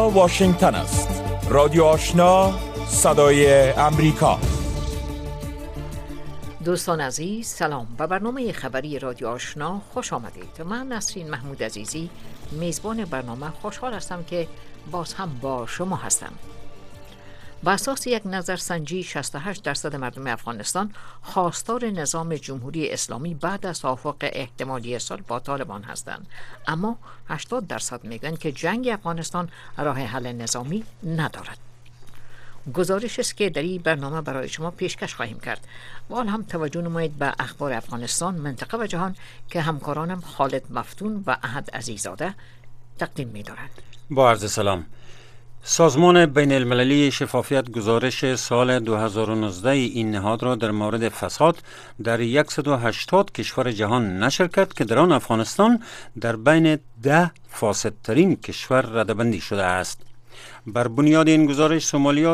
اینجا واشنگتن است. رادیو آشنا، صدای امریکا. دوستان عزیز سلام. به برنامه خبری رادیو آشنا خوش آمدید. من نسرین محمود عزیزی میزبان برنامه خوشحال هستم که باز هم با شما هستم. بر اساس یک نظرسنجی 68% مردم افغانستان خواستار نظام جمهوری اسلامی بعد از توافق احتمالی صلح با طالبان هستند، اما 80% میگن که جنگ افغانستان راه حل نظامی ندارد. گزارش است که در این برنامه برای شما پیشکش خواهیم کرد. و حال هم توجه نمایید به اخبار افغانستان، منطقه و جهان که همکارانم خالد مفتون و احد عزیزاده تقدیم می‌دارند. با عرض سلام. سازمان بین المللی شفافیت گزارش سال 2019 این نهاد را در مورد فساد در 180 کشور جهان نشر کرد که در آن افغانستان در بین 10 فاسدترین کشور رده‌بندی شده است. بر بنیاد این گزارش سومالیا،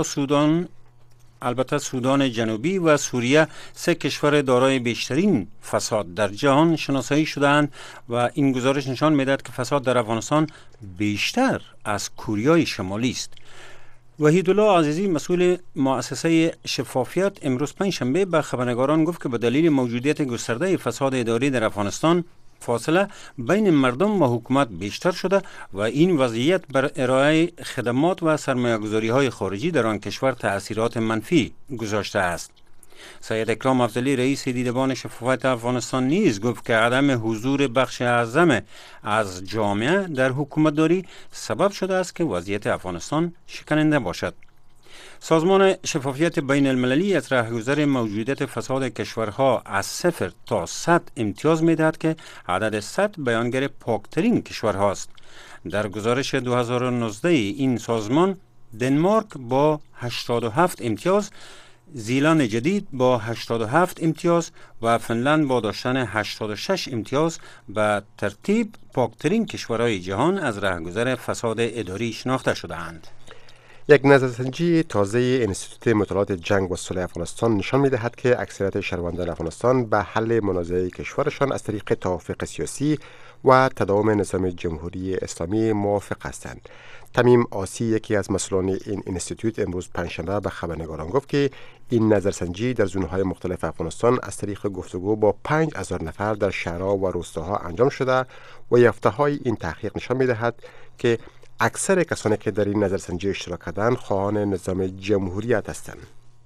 سودان جنوبی و سوریه 3 کشور دارای بیشترین فساد در جهان شناسایی شدند و این گزارش نشان می‌دهد که فساد در افغانستان بیشتر از کوریای شمالی است. وحیدالله عزیزی مسئول مؤسسه شفافیت امروز پنجشنبه به خبرنگاران گفت که به دلیل موجودیت گسترده فساد اداری در افغانستان فاصله بین مردم و حکومت بیشتر شده و این وضعیت بر ارائه خدمات و سرمایه‌گذاری‌های خارجی در آن کشور تأثیرات منفی گذاشته است. سید اکرام افضلی رئیس دیدبان شفافیت افغانستان نیز گفت که عدم حضور بخش اعظم از جامعه در حکومتداری سبب شده است که وضعیت افغانستان شکننده باشد. سازمان شفافیت بین المللی از رهگذر موجودیت فساد کشورها از 0 تا 100 امتیاز می‌دهد که عدد 100 بیانگر پاکترین کشورهاست. در گزارش 2019 این سازمان دنمارک با 87 امتیاز، زیلند جدید با 87 امتیاز و فنلند با داشتن 86 امتیاز به ترتیب پاکترین کشورهای جهان از رهگذر فساد اداری شناخته شده‌اند. یک نظرسنجی تازه انستیتوت مطالعات جنگ و صلح افغانستان نشان می‌دهد که اکثریت شهروندان افغانستان به حل منازعه کشورشان از طریق توافق سیاسی و تداوم نظام جمهوری اسلامی موافق هستند. تمیم آسی، یکی از مسئولان این انستیتوت، امروز پنجشنبه به خبرنگاران گفت که این نظرسنجی در زون‌های مختلف افغانستان از طریق گفتگو با 5000 نفر در شهرها و روستاها انجام شده و یافته‌های این تحقیق نشان می‌دهد که اکثر کسانی که در این نظرسنجی اشتراک کردند خواهان نظام جمهوریت هستند.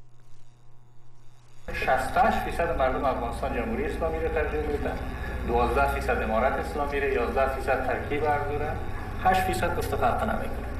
68% مردم افغانستان جمهوری اسلامی را ترجیح میدن، 12% امارت اسلامی را، 11% ترکیب ارزو، 8% گفته فرق نمیکنه.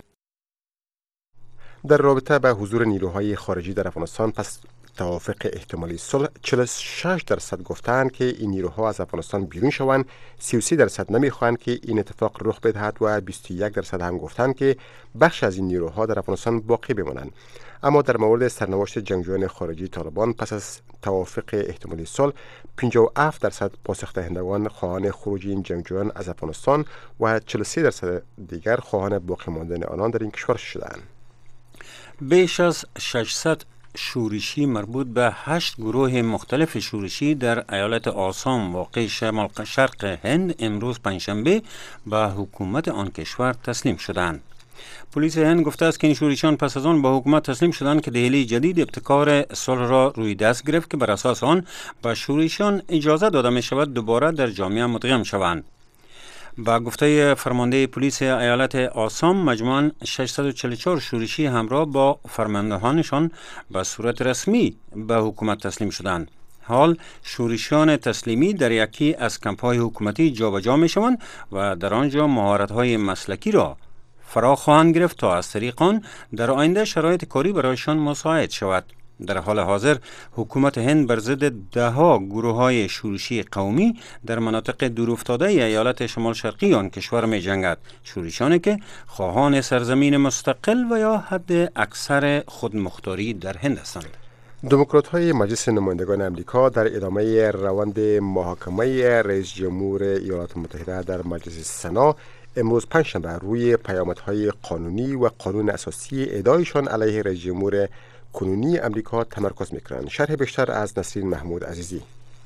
در رابطه به حضور نیروهای خارجی در افغانستان پس توافق احتمالی صلح 46% گفتند که این نیروها از افغانستان بیرون شوند، 33% نمیخواهند که این اتفاق رخ بدهد و 21% هم گفتند که بخش از این نیروها در افغانستان باقی بمانند. اما در مورد سرنوشت جنگجویان خارجی طالبان پس از توافق احتمالی صلح 57% پاسخ دهندگان خواهان خروج این جنگجویان از افغانستان و 43% دیگر خواهان باقی ماندن آنان در این کشور شدند. بیش از 600 شورشی مربوط به 8 گروه مختلف شورشی در ایالت آسام واقع شمال شرق هند امروز پنجشنبه به حکومت آن کشور تسلیم شدند. پلیس هند گفته است که این شورشیان پس از آن به حکومت تسلیم شدند که دهلی جدید ابتکار صلح را روی دست گرفت که بر اساس آن به شورشیان اجازه داده می شود دوباره در جامعه مدغم شوند. با گفته فرمانده پلیس ایالت آسام مجموعاً 644 شورشی همراه با فرماندهانشان به صورت رسمی به حکومت تسلیم شدند. حال شورشیان تسلیمی در یکی از کمپ‌های حکومتی جابجا می‌شوند و در آنجا مهارت‌های مسلکی را فرا خواهند گرفت تا از طریق آن در آینده شرایط کاری برایشان مساعد شود. در حال حاضر حکومت هند بر ضد ده‌ها گروه‌های شورشی قومی در مناطق دورافتاده ایالت شمال شرقی آن کشور می‌جنگد، شورشیانی که خواهان سرزمین مستقل و یا حد اکثر خودمختاری در هند هستند. دموکرات‌های مجلس نمایندگان امریکا در ادامه روند محاکمه رئیس جمهور ایالات متحده در مجلس سنا امروز پنجشنبه روی پیامدهای قانونی و قانون اساسی ادعایشان علیه رئیس جمهور کنونی امریکا تمرکز می‌کنند. شرح بیشتر از نسرین محمود عزیزی.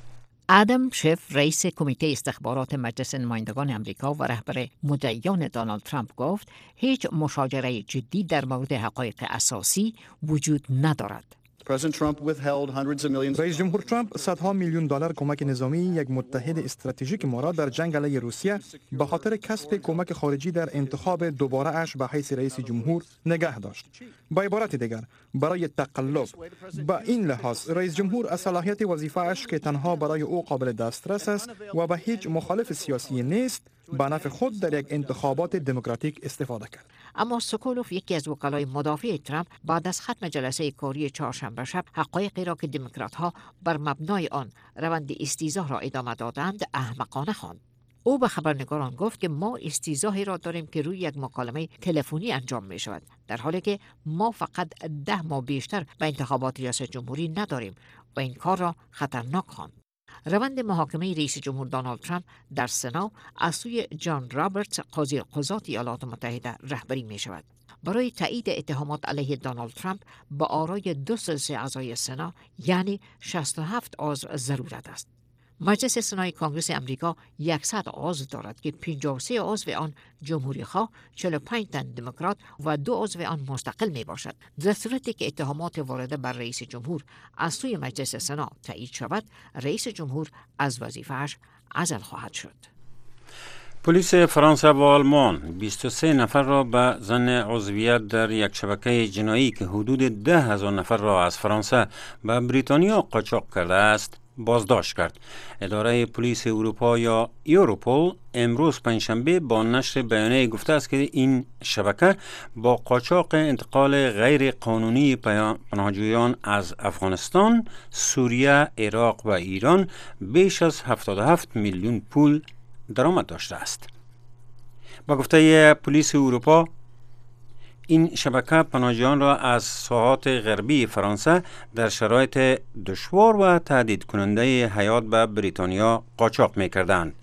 آدم شف رئیس کمیته استخبارات مجلس نمایندگان امریکا و رهبر مدعیان دونالد ترامپ گفت هیچ مشاجره جدی در مورد حقایق اساسی وجود ندارد. رئیس جمهور ترامپ صدها میلیون دلار کمک نظامی یک متحد استراتژیک ما را در جنگ علیه روسیه به خاطر کسب کمک خارجی در انتخاب دوباره اش به حیث رئیس جمهور نگه داشت. با عبارت دیگر برای تقلب با این لحاظ رئیس جمهور از صلاحیت وظیفه اش که تنها برای او قابل دسترس است و به هیچ مخالف سیاسی نیست به نفع خود در یک انتخابات دموکراتیک استفاده کرد. اما سکولوف یکی از وکلای مدافع ترامپ بعد از ختم جلسه کاری چهارشنبه شب حقایقی را که دموکرات‌ها بر مبنای آن روند استیضاح را ادامه دادند احمقانه خواند. او به خبرنگاران گفت که ما استیضاحی را داریم که روی یک مکالمه تلفنی انجام می شود، در حالی که ما فقط 10 ماه بیشتر به انتخابات ریاست جمهوری نداریم و این کار را خطرناک خواند. روند محاکمه رئیس جمهور دونالد ترامپ در سنا از سوی جان رابرتس قاضی قضات ایالات متحده رهبری می شود. برای تایید اتهامات علیه دونالد ترامپ با آرای 2 ثلث اعضای سنا یعنی 67 عضو ضرورت است. مجلس سنای کنگره امریکا 100 عضو دارد که 53 عضو آن جمهوری خواه، 45 تن دموکرات و 2 عضو آن مستقل می باشد. در صورتی که اتهامات وارده بر رئیس جمهور از سوی مجلس سنا تایید شود، رئیس جمهور از وظیفه‌اش عزل خواهد شد. پلیس فرانسه و آلمان 23 نفر را به ظن عضویت در یک شبکه جنایی که حدود 10,000 نفر را از فرانسه به بریتانیا قاچاق کرده است بازداشت کرد. اداره پلیس اروپا یا یوروپول امروز پنجشنبه با نشر بیانیه گفته است که این شبکه با قاچاق انتقال غیر قانونی پناهجویان از افغانستان، سوریه، عراق و ایران بیش از 77 میلیون پول درآمد داشته است. با گفته پلیس اروپا این شبکه پناهجویان را از ساحات غربی فرانسه در شرایط دشوار و تهدید کننده حیات به بریتانیا قاچاق می کردند.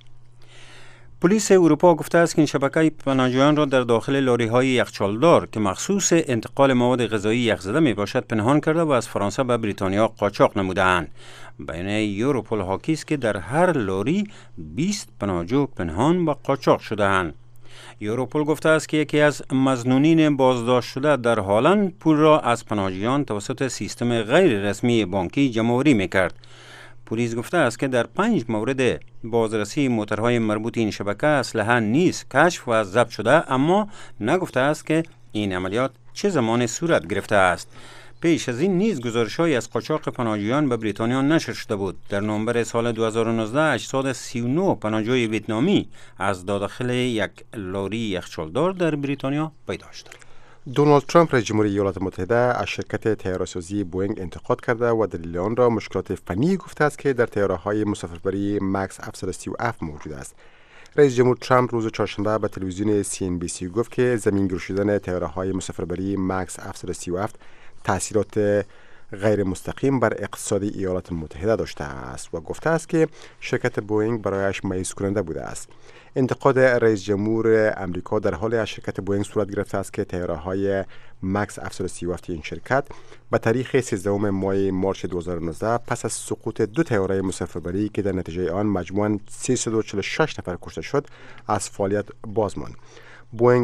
پلیس اروپا گفته است که این شبکه پناهجویان را در داخل لاری‌های یخچالدار که مخصوص انتقال مواد غذایی یخزده می باشد پنهان کرده و از فرانسه به بریتانیا قاچاق نموده‌اند. بیانیه یوروپول حاکی است که در هر لاری 20 پناهجو پنهان و قاچاق شده‌اند. یوروپول گفته است که یکی از مظنونین بازداشت شده در هالند پول را از پناهجویان توسط سیستم غیر رسمی بانکی جمع‌آوری می‌کرد. پلیس گفته است که در 5 مورد بازرسی موترهای مربوط این شبکه اسلحه نیز کشف و ضبط شده، اما نگفته است که این عملیات چه زمان صورت گرفته است. پیش از این نیز گزارش‌هایی از قاچاق پناهجویان به بریتانیا نشر شده بود. در نوامبر سال 2019 اجساد 39 پناهجوی ویتنامی از داخل یک لاری یخچالدار در بریتانیا پیدا شد. دونالد ترامپ رئیس جمهوری ایالات متحده از شرکت طیاره‌سازی بوئینگ انتقاد کرده و دلیل آن را مشکلات فنی گفته است که در طیاره‌های مسافربری مکس 737 موجود است. رئیس جمهور ترامپ روز چهارشنبه به تلویزیون CNBC گفت که زمینگیر شدن طیاره‌های مسافربری مکس 737 تأثیرات غیر مستقیم بر اقتصاد ایالات متحده داشته است و گفته است که شرکت بوئینگ برایش مایوس کننده بوده است. انتقاد رئیس جمهور امریکا در حال از شرکت بوئینگ صورت گرفته است که طیاره‌های مکس 737 این شرکت به تاریخ 13 ماه مارس 2019 پس از سقوط 2 طیاره مسافربری که در نتیجه آن مجموعاً 346 نفر کشته شد از فعالیت باز ماند. بوئینگ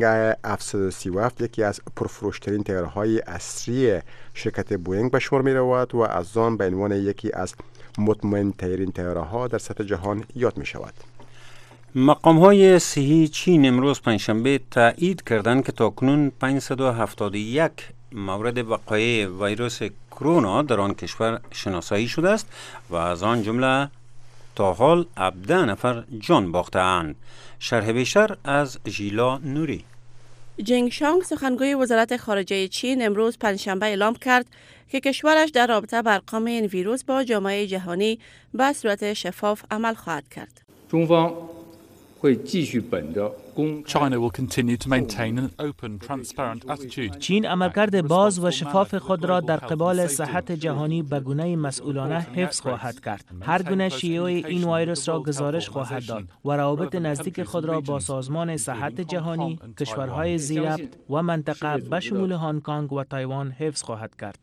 737 یکی از پرفروشترین طیاره‌های اصلی شرکت بوئینگ به شمار می‌رود و از آن به عنوان یکی از مطمئن‌ترین طیاره‌ها در سطح جهان یاد می‌شود. مقام‌های صحی چین امروز پنجشنبه تایید کردند که تاکنون 571 مورد وقایع ویروس کرونا در آن کشور شناسایی شده است و از آن جمله تا حال 17 نفر جان باخته‌اند. شرح بیشتر از ژیلا نوری. جنگ شانگ سخنگوی وزارت خارجه چین امروز پنجشنبه اعلام کرد که کشورش در رابطه با ارقام این ویروس با جامعه جهانی به صورت شفاف عمل خواهد کرد. China will continue to maintain an open, transparent attitude. چین عملکرد باز و شفاف خود را در قبال صحت جهانی به گونه مسئولانه حفظ خواهد کرد. هر گونه شیوع این ویروس را گزارش خواهد داد و روابط نزدیک خود را با سازمان صحت جهانی، کشورهای زیربط و منطقه به شمول هنگ کنگ و تایوان حفظ خواهد کرد.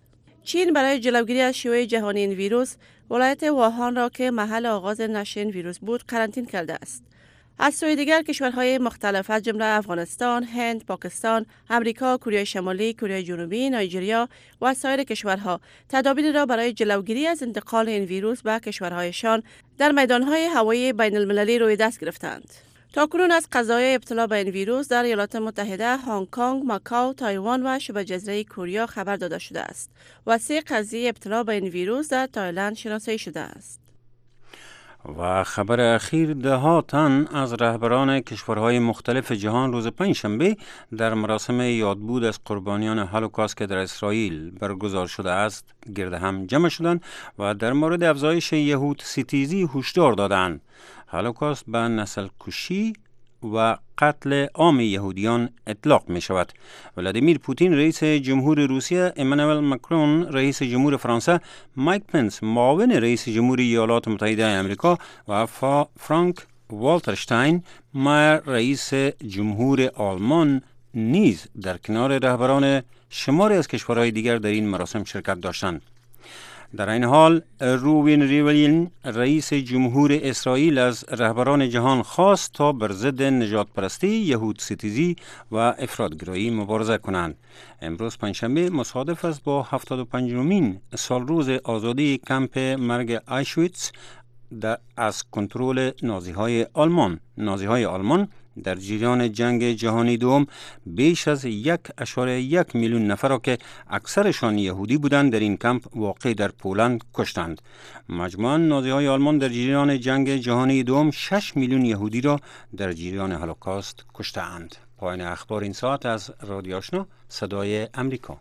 چین برای جلوگیری از شیوع جهانی این ویروس ولایت ووهان را که محل آغاز نشر این ویروس بود قرنطینه کرده است. از سوی دیگر کشورهای مختلف از جمله افغانستان، هند، پاکستان، امریکا، کره شمالی، کره جنوبی، نایجریا و سایر کشورها تدابیری را برای جلوگیری از انتقال این ویروس به کشورهایشان در میدانهای هوایی بین المللی روی دست گرفتند. تاکنون از قضایای ابتلا به این ویروس در ایالات متحده، هنگ کنگ، ماکائو، تایوان و شبه جزیره کره خبر داده شده است و 3 قضیه ابتلا به این ویروس در تایلند شناسایی شده است. و خبر اخیر 10 تن از رهبران کشورهای مختلف جهان روز پنجشنبه در مراسم یادبود از قربانیان هولوکاست که در اسرائیل برگزار شده است گرد هم جمع شدند و در مورد افزایش یهود ستیزی هشدار دادند. هولوکاست به نسل کشی و قتل عام یهودیان اطلاق می شود. ولادیمیر پوتین رئیس جمهور روسیه، امانوئل ماکرون رئیس جمهور فرانسه، مایک پنس معاون رئیس جمهور ایالات متحده آمریکا و فرانک والترشتاین مایر رئیس جمهور آلمان نیز در کنار رهبران شماری از کشورهای دیگر در این مراسم شرکت داشتند. در این حال روین ریولین رئیس جمهور اسرائیل از رهبران جهان خواست تا بر ضد نژاد پرستی، یهود ستیزی و افراطگرایی مبارزه کنند. امروز پنجشنبه مصادف است با 75مین سالروز آزادی کمپ مرگ آیشویتس از کنترل نازی‌های آلمان در جریان جنگ جهانی دوم بیش از 1.1 میلیون نفر را که اکثرشان یهودی بودند در این کمپ واقع در پولند کشتند. مجموعاً نازی‌های آلمان در جریان جنگ جهانی دوم 6 میلیون یهودی را در جریان هولوکاست کشتند. پایان اخبار این ساعت از رادیو آشنا صدای امریکا.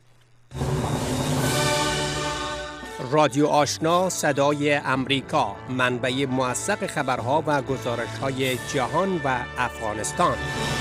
رادیو آشنا صدای امریکا، منبع موثق خبرها و گزارش‌های جهان و افغانستان.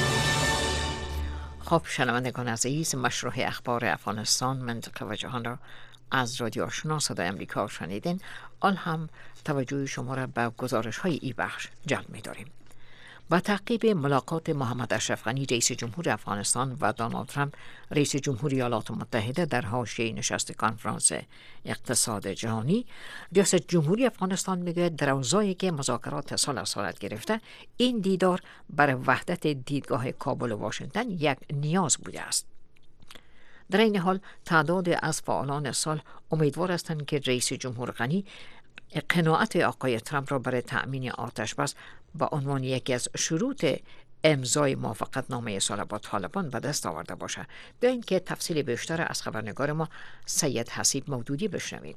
خب شنوندگان عزیز، مشروع اخبار افغانستان، منطقه و جهان را از رادیو آشنا صدای امریکا شنیدین. آن هم توجه شما را به گزارش‌های این بخش جلب می‌داریم. با تعقیب ملاقات محمد اشرف غنی رئیس جمهور افغانستان و دونالد ترامپ رئیس جمهور ایالات متحده در حاشیه نشست کنفرانس اقتصاد جهانی، ریاست جمهوری افغانستان میگوید در اوضاعی که مذاکرات سال از صورت گرفته، این دیدار برای وحدت دیدگاه کابل و واشنگتن یک نیاز بوده است. در این حال تعداد از فعالان سال امیدوار هستند که رئیس جمهور غنی قناعت آقای ترامپ را برای تأمین آتش بس با عنوان یکی از شروط امضای موافقتنامه صلح با طالبان به دست آورده باشد. بیایید که تفصیل بیشتر از خبرنگار ما سید حسیب مودودی بشنویم.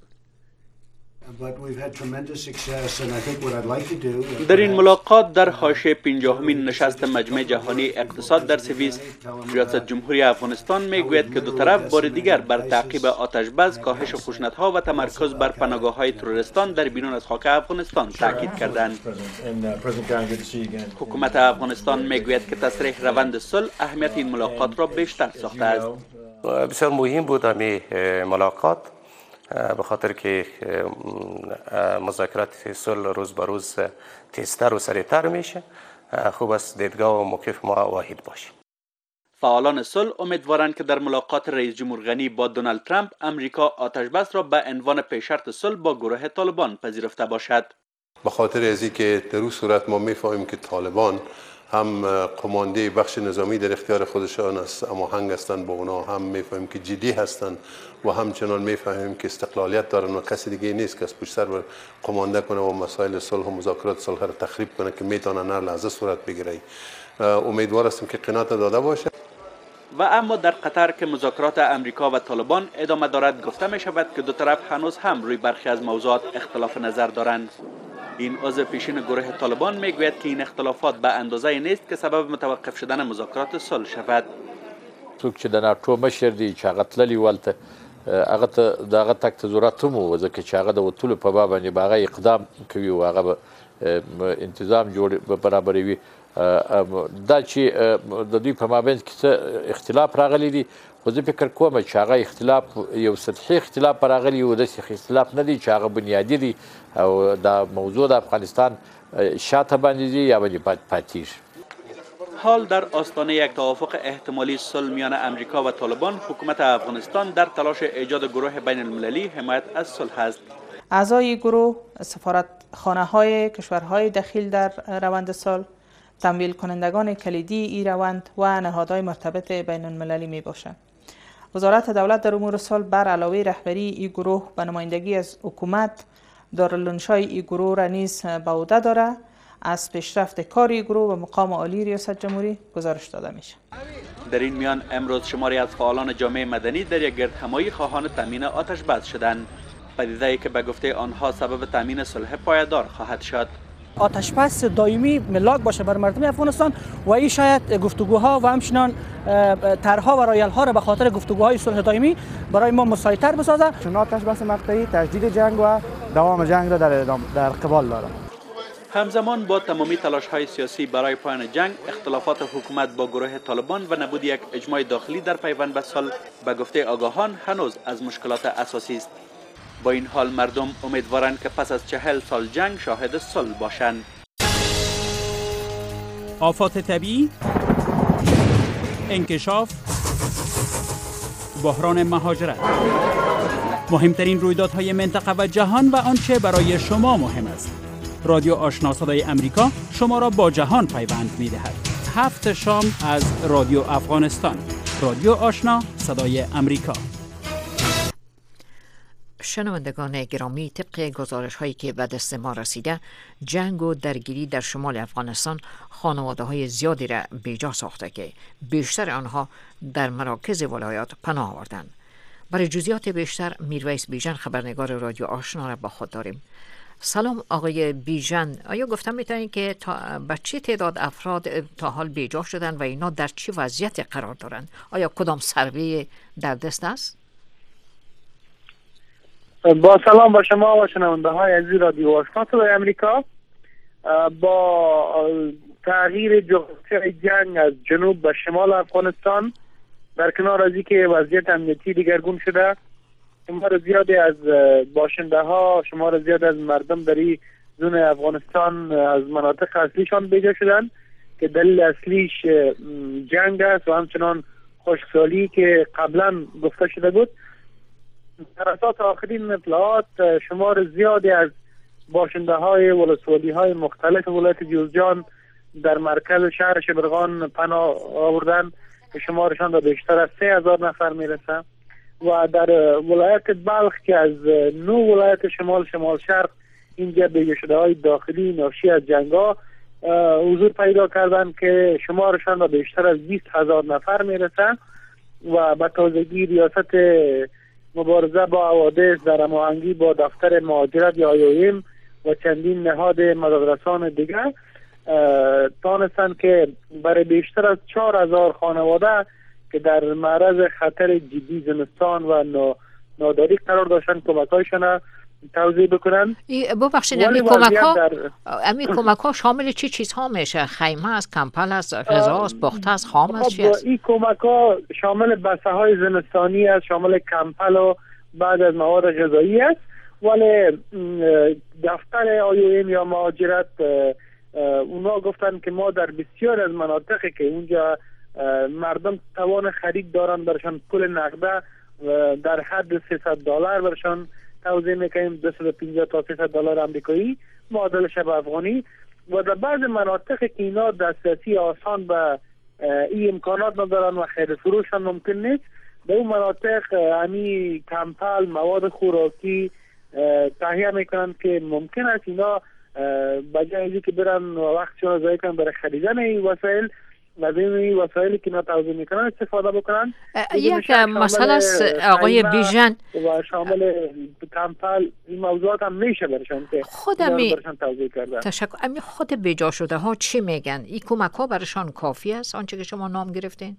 در این ملاقات در حاشیه 50مین نشست مجمع جهانی اقتصاد در سوئیس، ریاست جمهوری افغانستان میگوید که دو طرف بار دیگر بر تعقیب آتش بس، کاهش خشونت‌ها و تمرکز بر پناهگاه‌های تروریستان در بیرون از خاک افغانستان تاکید کردند. حکومت افغانستان میگوید که تسریع روند صلح اهمیت این ملاقات را بیشتر ساخته است. بسیار مهم بود همین ملاقات، به خاطر که مذاکرات صلح روز به روز تیزتر و سریعتر میشه. خوب است دیدگاه و موقف ما واحد باشه. فعالان صلح امیدوارند که در ملاقات رئیس جمهور غنی با دونالد ترامپ، امریکا آتش بس را به عنوان پیشرط صلح با گروه طالبان پذیرفته باشد. به خاطر از اینکه در اون صورت ما میفهمیم که طالبان هم قمانده بخش نظامی در اختیار خودشان است، اما هنگ هستند با اونا، هم میفهمیم که جدی هستند و همچنان میفهمیم که استقلالیت دارن و کسی دیگه نیست که از پشت سر قمانده کنه و مسائل صلح و مذاکرات صلح را تخریب کنه که میتونه هر لحظه صورت بگیره. امیدوار هستم که قناعت داده باشه. و اما در قطر که مذاکرات امریکا و طالبان ادامه دارد، گفته می شود که دو طرف هنوز هم روی برخی از موضوعات اختلاف نظر دارند. این عضو پیشین گروه طالبان میگوید که این اختلافات به اندازه نیست که سبب متوقف شدن مذاکرات صلح شود. څوک چې د ناټو مشر دی چې هغه تللی ولته هغه ته دغه تک ته ضرورت هم و ځکه چې هغه د وتلو په باب باندې هغه اقدام کوي او هغه انتظام جوړ برابروي. دا چې د دوی په مابین کې څه اختلاف راغلی دی، خو زه فکر کوم چې هغه اختلاف یو سطحي اختلاف راغلی و، داسې اختلاف نه دی چې هغه بنیادي دی او دا موضوع د افغانستان شاته باندې دی یا باندې پاتې شي. حال در آستانه یک توافق احتمالی صلح میان امریکا و طالبان، حکومت افغانستان در تلاش ایجاد گروه بین المللی حمایت از صلح است. اعضای گروه سفارتخانه های کشورهای دخیل در روند صلح، تمویل کنندگان کلیدی این روند و نهادهای مرتبط بین المللی می باشند. وزارت دولت در امور صلح بر علاوه رهبری این گروه به نمایندگی از حکومت، دارالانشای این گروه را نیز به عهده دارد. از پیشرفت کار این گروه و مقام عالی ریاست جمهوری گزارش داده میشه. در این میان امروز شماری از فعالان جامعه مدنی در یک گردهمایی خواهان تامین آتش بس شدند. پدیده‌ای که به گفته آنها سبب تامین صلح پایدار خواهد شد. آتش بس دائمی ملاک باشه بر مردم افغانستان و این شاید گفتگوها و همچنان طرح‌ها و رایل‌ها را به خاطر گفتگوهای صلح دائمی برای ما مساعدتر بسازه. چون آتش بس مقطعی تجدید جنگ و دوام جنگ را در قبال داره. همزمان با تمامی تلاش‌های سیاسی برای پایان جنگ، اختلافات حکومت با گروه طالبان و نبود یک اجماع داخلی در پیوند به صلح به گفته آگاهان هنوز از مشکلات اساسی است. با این حال مردم امیدوارند که پس از 40 سال جنگ شاهد صلح باشند. آفات طبیعی، انکشاف، بحران مهاجرت، مهمترین رویدادهای منطقه و جهان و آنچه برای شما مهم است. رادیو آشنا صدای امریکا شما را با جهان پیوند می دهد. 7 شام از رادیو افغانستان. رادیو آشنا صدای امریکا. شنوندگان گرامی، طبق گزارش هایی که به دست ما رسیده، جنگ و درگیری در شمال افغانستان خانواده های زیادی را بیجا ساخته که بیشتر آنها در مراکز ولایات پناه آوردند. برای جزئیات بیشتر میرویس بیژن، خبرنگار رادیو آشنا را با خود داریم. سلام آقای بیژن، آیا گفتم میتونید که به چه تعداد افراد تا حال بیجا شدن و اینا در چه وضعیتی قرار دارند؟ آیا کدام سروی در دست است؟ با سلام با شما و شنونده های عزیز رادیو آشنا صدای امریکا. با تغییر جغرافیای جنگ از جنوب به شمال افغانستان، در کنار از اینکه وضعیت امنیتی دیگرگون شده، شمار زیادی از باشنده ها، شمار زیادی از مردم در این زون افغانستان از مناطق اصلیشان بیجا شدن که دلیل اصلیش جنگ است و همچنان خشکسالی که قبلا گفته شده بود. در اساس آخرین اطلاعات، شمار زیادی از باشنده های ولسوالی های مختلف ولایت جوزجان در مرکز شهر شبرغان پناه آوردن که شمارشان به بیشتر از 3000 نفر میرسه. و در ولایت بلخ که از 9 ولایت شمال شرق اینجا بیجا شده های داخلی ناشی از جنگا حضور پیدا کردن که شمارشان به بیشتر از 20000 نفر میرسه. و به تازگی ریاست مبارزه با حوادث در هماهنگی با دفتر مهاجرت یا IOM و چندین نهاد مددرسان دیگر تانستند که برای بیشتر از 4000 خانواده که در معرض خطر جدی زمستان و ناداری قرار داشتن کمک‌هایشان توزیع بکنن. ببخشید امی کمک‌ها شامل چی چیزها میشه؟ خیمه است، کمپل است، غذا است، پخته است، خام است، چی است؟ این کمک‌ها شامل بسته زمستانی است، شامل کمپل و بعد از مواد غذایی است. ولی دفتر IOM یا مهاجرت اونا گفتن که ما در بسیار از مناطقی که اونجا مردم توان خرید دارن برشان پول نقده در حد $300 برشان توزیع میکنیم، 250 تا $300 آمریکایی معادل شب افغانی. و در بعض مناطقی که اینا دسترسی آسان به این امکانات ندارن و خرید فروشان ممکن نیست، به اون مناطق همی کمپل مواد خوراکی تهیه میکنن که ممکن است اینا بجای که برن وقتشون ضایع کنن برای خریدن این وسایل، این وسایلی که اینا توزیع میکنن استفاده بکنن. یک مسئله است آقای بیژن و شامل کمپل این موضوعات هم میشه برشان که برشان توزیع کردن. تشکر. امی خود بیجا شده ها چی میگن؟ این کمک ها برشان کافی است آنچه که شما نام گرفتین؟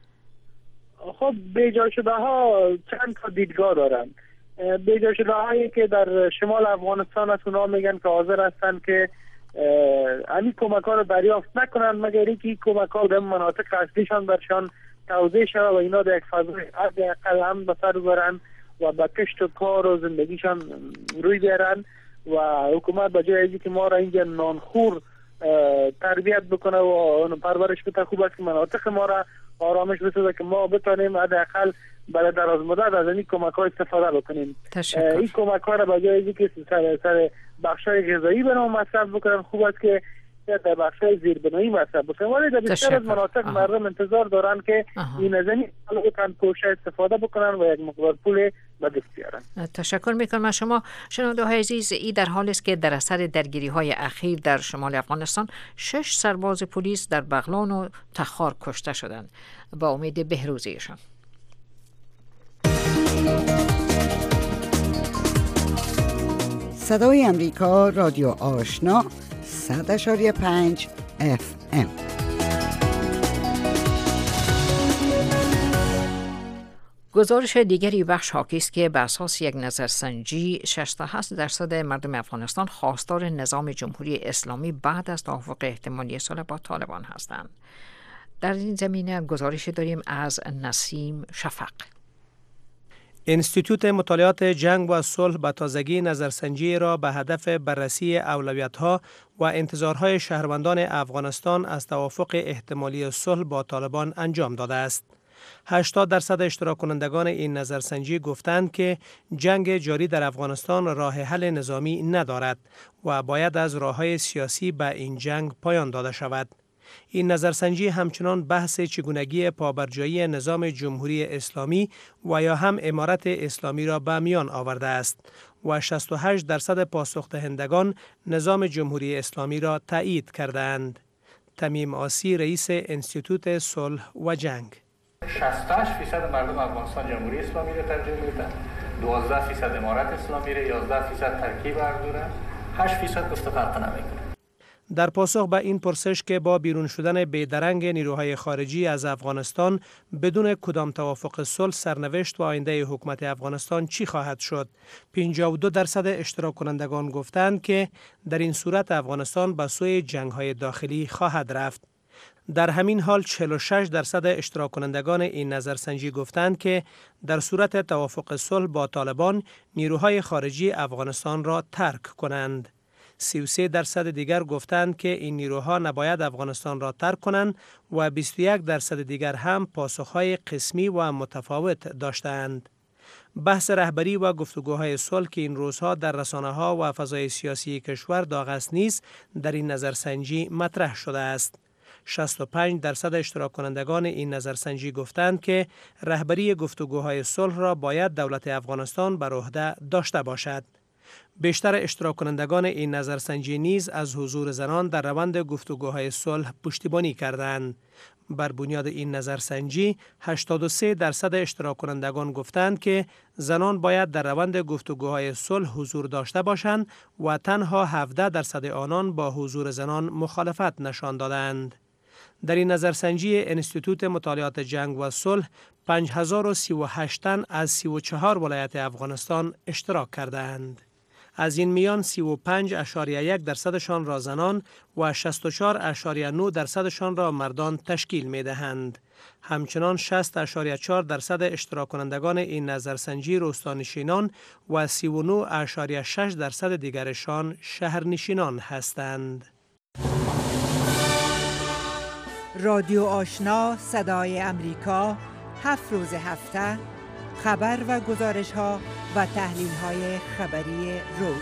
خب بیجا شده ها چند تا دیدگاه دارن. بیجا شده هایی که در شمال افغانستان از اونا میگن که حاضر هستن که همین کمک ها رو دریافت نکنن مگر اینکه این کمک ها در مناطق اصلیشان برشان توزیع شود و اینا در یک فضای حداقل امن به سر ببرن و به کشت و کار و زندگیشان روی بیارن. و حکومت به جای اینکه ما را اینجا نانخور تربیت بکنه و اون پرورش بده. خوب است که مناطق ما را آرامش بسازه که ما بتونیم حداقل برای دراز مدت از این کمک‌ها استفاده بکنیم. این کمک‌ها را به جای اینکه سر بخش‌های غذایی برام مصرف بکنن، خوب است که در بخش‌های زیربنایی مصرف بکنن. ولی در بیشتر از مناطق مردم انتظار دارن که این از این بتونن پوشه استفاده بکنن و یک مقدار پول به دست بیارن. تشکر میکنم از شما. شنونده‌های عزیز، این در حالی است که در اثر درگیری‌های اخیر در شمال افغانستان 6 سرباز پلیس در بغلان و تخار کشته شدند. با امید بهروزیشان. صدای امریکا، رادیو آشنا، 100.5 FM. گزارش دیگری بخش حاکی است که بر اساس یک نظرسنجی 68% مردم افغانستان خواستار نظام جمهوری اسلامی بعد از توافق احتمالی صلح با طالبان هستند. در این زمینه گزارشی داریم از نسیم شفق. انستیتوت مطالعات جنگ و صلح به تازگی نظرسنجی را به هدف بررسی اولویت‌ها و انتظارهای شهروندان افغانستان از توافق احتمالی صلح با طالبان انجام داده است. 80% اشتراک کنندگان این نظرسنجی گفتند که جنگ جاری در افغانستان راه حل نظامی ندارد و باید از راه‌های سیاسی به این جنگ پایان داده شود. این نظرسنجی همچنان بحث چگونگی پابرجایی نظام جمهوری اسلامی و یا هم امارت اسلامی را به میان آورده است و 68% پاسخ دهندگان نظام جمهوری اسلامی را تایید کردند. تمیم آسی، رئیس انستیتوت صلح و جنگ: 68% مردم افغانستان جمهوری اسلامی را ترجیح میدن، 12% امارت اسلامی را، 11% ترکیب اردوره، 8% گفته فرق نمیکنه. در پاسخ به این پرسش که با بیرون شدن بیدرنگ نیروهای خارجی از افغانستان بدون کدام توافق صلح سرنوشت و آینده حکومت افغانستان چی خواهد شد، 52% اشتراک کنندگان گفتند که در این صورت افغانستان به سوی جنگ‌های داخلی خواهد رفت. در همین حال 46% اشتراک کنندگان این نظرسنجی گفتند که در صورت توافق صلح با طالبان نیروهای خارجی افغانستان را ترک کنند. 33% دیگر گفتند که این نیروها نباید افغانستان را ترک کنند و 21% دیگر هم پاسخهای قسمی و متفاوت داشتند. بحث رهبری و گفتگوهای صلح که این روزها در رسانه‌ها و فضای سیاسی کشور داغ است نیز در این نظرسنجی مطرح شده است. 65% اشتراک کنندگان این نظرسنجی گفتند که رهبری گفتگوهای صلح را باید دولت افغانستان بر عهده داشته باشد. بیشتر اشتراک کنندگان این نظرسنجی نیز از حضور زنان در روند گفتگوهای صلح پشتیبانی کردند. بر بنیاد این نظرسنجی 83% اشتراک کنندگان گفتند که زنان باید در روند گفتگوهای صلح حضور داشته باشند و تنها 17% آنان با حضور زنان مخالفت نشان دادند. در این نظرسنجی انستیتوت مطالعات جنگ و صلح 5038 تن از 34 ولایت افغانستان اشتراک کردند. از این میان 35.1% را زنان و 64.9% را مردان تشکیل می دهند. همچنان 60.4% اشتراک کنندگان این نظرسنجی روستانشینان و 39.6% دیگرشان شهرنشینان هستند. رادیو آشنا، صدای امریکا، 7 روز هفته، خبر و گزارش ها و تحلیل های خبری روز.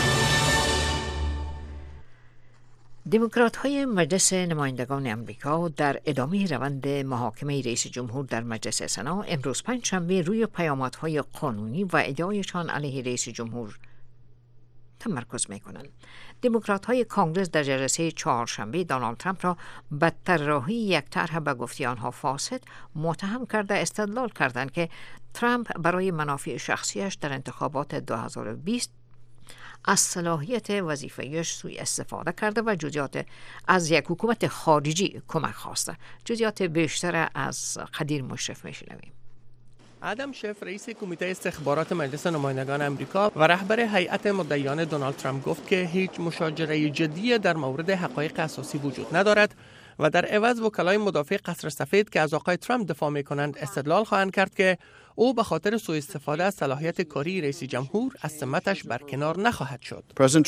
دموکرات های مجلس نمایندگان امریکا در ادامه روند محاکمه رئیس جمهور در مجلس سنا امروز پنجشنبه روی پیامدهای قانونی و ادعایشان علیه رئیس جمهور تمرکز می‌کنند. دموکرات‌های کانگرس در جلسه چهارشنبه دونالد ترامپ را به طراحی یک طرح به گفته آنها فاسد متهم کرده استدلال کردند که ترامپ برای منافع شخصیش در انتخابات 2020 از صلاحیت وظیفه‌اش سوء استفاده کرده و جزئیات از یک حکومت خارجی کمک خواسته. جزئیات بیشتر از قدیر مشرف می‌شنویم. ادم شف رئیس کمیته استخبارات مجلس نمایندگان آمریکا و رهبر هیئت مدعیان دونالد ترامپ گفت که هیچ مشاجره جدی در مورد حقایق اساسی وجود ندارد و در عوض وکلای مدافع قصر سفید که از آقای ترامپ دفاع می‌کنند استدلال خواهند کرد که او به خاطر سوء استفاده از صلاحیت کاری رئیس جمهور از سمتش برکنار نخواهد شد.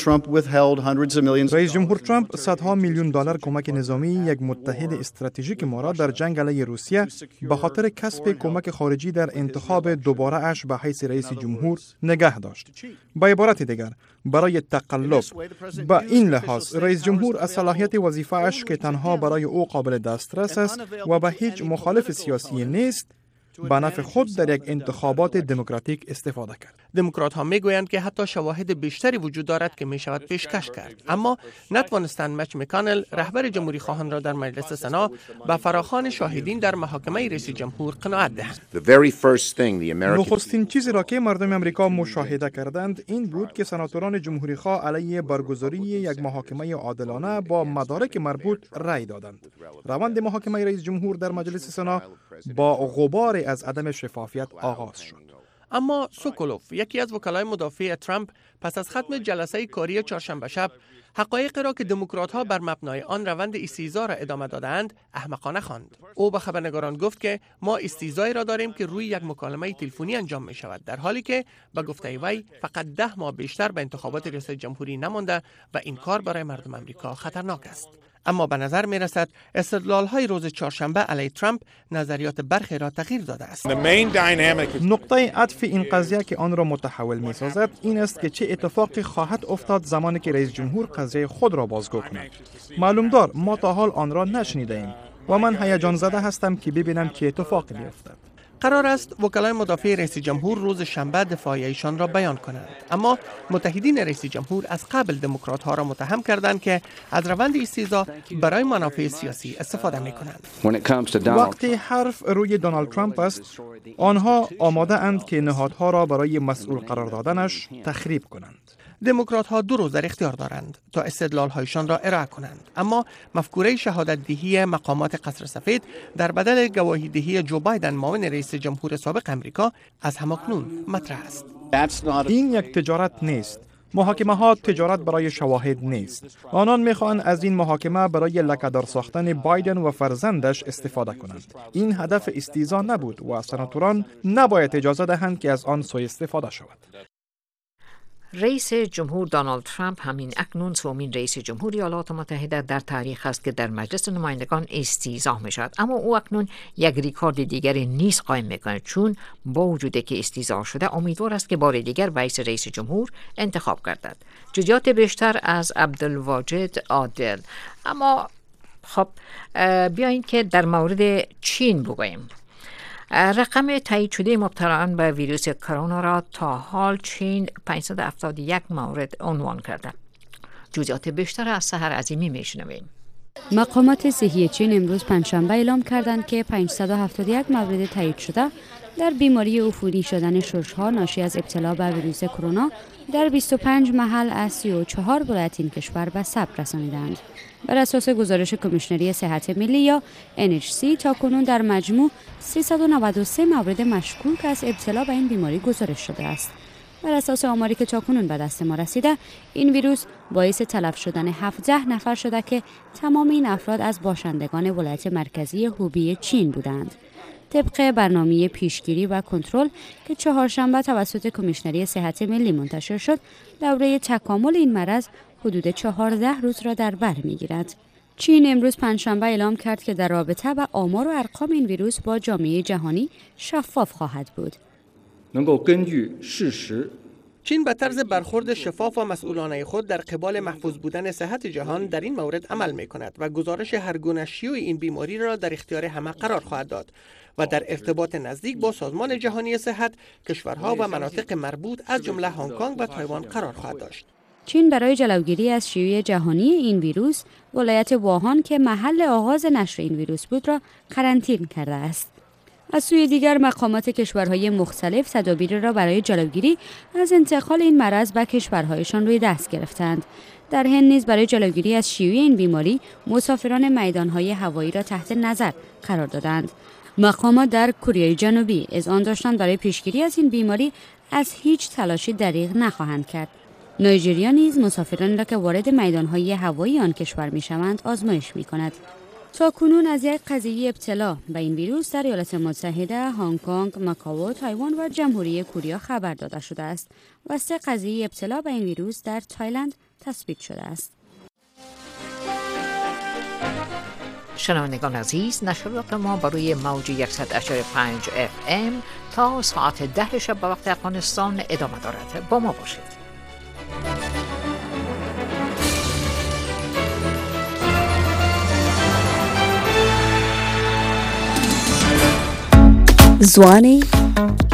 رئیس جمهور ترامپ صدها میلیون دلار کمک نظامی یک متحد استراتژیک ما را در جنگ علیه روسیه به خاطر کسب کمک خارجی در انتخاب دوباره اش به حیث رئیس جمهور نگه داشت. با عبارت دیگر برای تقلب با این لحاظ رئیس جمهور از صلاحیت وظیفه اش که تنها برای او قابل دسترس است و به هیچ مخالف سیاسی نیست به نفع خود در یک انتخابات دموکراتیک استفاده کرد. دموکرات ها میگویند که حتی شواهد بیشتری وجود دارد که می شود پیشکش کرد، اما نتوانستند مچ مکانل رهبر جمهوری خواهان را در مجلس سنا به فراخوان شاهدین در محاکمه رئیس جمهور قناعت دهند. نخستین چیزی را که مردم امریکا مشاهده کردند این بود که سناتوران جمهوری خواه علیه برگزاری یک محاکمه عادلانه با مدارک مربوط رأی دادند. روند محاکمه رئیس جمهور در مجلس سنا با غبار از عدم شفافیت آغاز شد. اما سوکولوف، یکی از وکلای مدافع ترامپ، پس از ختم جلسه کاری چهارشنبه شب حقایقی را که دموکرات‌ها بر مبنای آن روند استیضاح را ادامه دادند احمقانه خواند. او به خبرنگاران گفت که ما استیضاحی را داریم که روی یک مکالمه تلفنی انجام می شود، در حالی که به گفته وی فقط 10 ماه بیشتر به انتخابات ریاست جمهوری نمانده و این کار برای مردم آمریکا خطرناک است. اما به نظر می رسد استدلال‌های روز چهارشنبه علیه ترامپ نظریات برخی را تغییر داده است. نقطه عطف این قضیه که آن را متحول می سازد این است که چه اتفاقی خواهد افتاد زمانی که رئیس جمهور قضیه خود را بازگو کند. معلوم دار ما تا حال آن را نشنیده ایم و من هیجان زده هستم که ببینم چه اتفاقی می افتد. قرار است وکلای مدافع رئیس جمهور روز شنبه دفاعیشان را بیان کنند، اما متحدین رئیس جمهور از قبل دموکرات ها را متهم کردند که از روند استیضاح برای منافع سیاسی استفاده می کنند. وقتی حرف روی دونالد ترامپ است، آنها آماده اند که نهادها را برای مسئول قرار دادنش تخریب کنند. دموکرات ها 2 روز در اختیار دارند تا استدلال هایشان را ارائه کنند، اما مفکوره شهادت دهی مقامات قصر سفید در بدل گواهی دهی جو بایدن معاون رئیس جمهور سابق امریکا از هماکنون مطرح است. این یک تجارت نیست. محاکمه ها تجارت برای شواهد نیست. آنان میخواهند از این محاکمه برای لکه‌دار ساختن بایدن و فرزندش استفاده کنند. این هدف استیضاح نبود و سناتوران نباید اجازه دهند که از آن سوء استفاده شود. رئیس جمهور دونالد ترامپ همین اکنون سومین رئیس جمهوری ایالات متحده در تاریخ است که در مجلس نمایندگان استیضاح می شود، اما او اکنون یک ریکورد دیگری نیز قائم می کند، چون با وجودی که استیضاح شده امیدوار است که بار دیگر به حیث رئیس جمهور انتخاب گردد. جزئیات بیشتر از عبدالواجد عادل. اما خب بیایید که در مورد چین بگوییم. رقم تایید شده مبتلایان به ویروس کرونا را تا حال چین 571 مورد عنوان کرده. جزئیات بیشتر از سحر عظیمی میشنویم. مقامات صحی چین امروز پنجشنبه اعلام کردند که 571 مورد تایید شده در بیماری عفونی شدن شش‌ها ناشی از ابتلا به ویروس کرونا در 25 محل از 34 ولایت این کشور به ثبت رسانیدند. بر اساس گزارش کمیشنری صحت ملی یا NHC تاکنون در مجموع 393 مورد مشکوک از ابتلا به این بیماری گزارش شده است. بر اساس آماری که تاکنون به دست ما رسیده، این ویروس باعث تلف شدن 17 نفر شده که تمام این افراد از باشندگان ولایت مرکزی هوبی چین بودند. طبق برنامه پیشگیری و کنترل که چهارشنبه توسط کمیشنری صحت ملی منتشر شد، دوره تکامل این مرض حدود 14 روز را در بر می‌گیرد. چین امروز پنجشنبه اعلام کرد که در رابطه با آمار و ارقام این ویروس با جامعه جهانی شفاف خواهد بود. چین به طرز برخورد شفاف و مسئولانه خود در قبال محفوظ بودن صحت جهان در این مورد عمل می کند و گزارش هر گونه شیوع این بیماری را در اختیار همه قرار خواهد داد و در ارتباط نزدیک با سازمان جهانی صحت، کشورها و مناطق مربوط از جمله هنگ کنگ و تایوان قرار خواهد داشت. چین برای جلوگیری از شیوع جهانی این ویروس، ولایت ووهان که محل آغاز نشر این ویروس بود را قرنطینه کرده است. از سوی دیگر مقامات کشورهای مختلف تدابیر را برای جلوگیری از انتقال این مرض به کشورهایشان روی دست گرفتند. در هند نیز برای جلوگیری از شیوع این بیماری مسافران میدانهای هوایی را تحت نظر قرار دادند. مقامات در کره جنوبی اذعان داشتند برای پیشگیری از این بیماری از هیچ تلاشی دریغ نخواهند کرد. نایجریا نیز مسافرانی را که وارد میدانهای هوایی آن کشور می‌شوند آزمایش می‌کند. تا کنون از یک قضیه ابتلا به این ویروس در ایالات متحده، هنگ کنگ، ماکائو، تایوان و جمهوری کره خبر داده شده است و 3 قضیه ابتلا به این ویروس در تایلند تثبیت شده است. شنوندگان عزیز، نشریات ما بروی موج 100.5 FM تا ساعت 10 شب به وقت افغانستان ادامه دارد. با ما باشید. زوانه